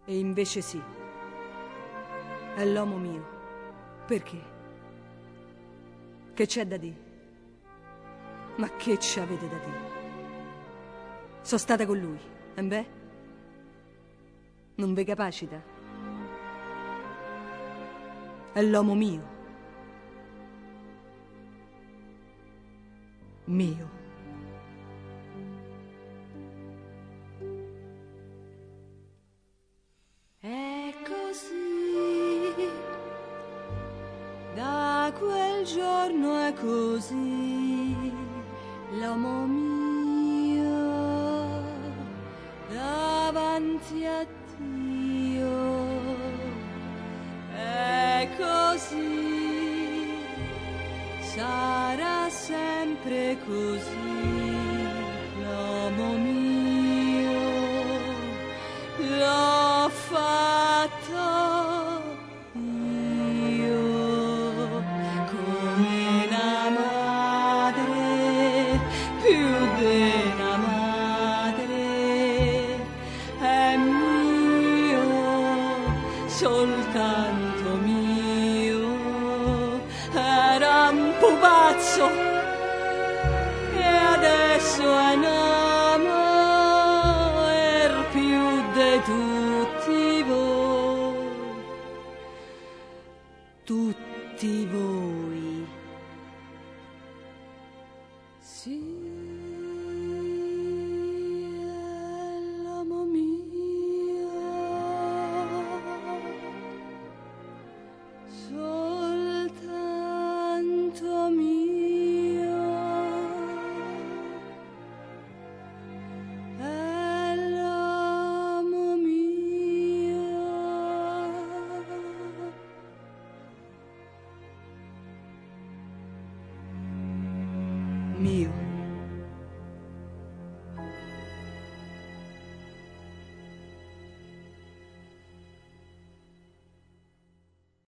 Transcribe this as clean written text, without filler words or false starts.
E invece sì, è l'uomo mio. Perché? Che c'è da dire? Ma che ci avete da dire? Sono stata con lui, e beh? Non ve capacita? È l'uomo mio. Mio. È così, da quel giorno è così, l'uomo mio, davanti a Dio, è così, sarà sempre così, l'uomo mio, l'ho fatto io, come una madre, più della madre, è mio, soltanto mio, era un pupazzo e adesso è namo, er più di tutti voi, sì, è l'uomo mio, soltanto mio, è l'uomo mio. Mio.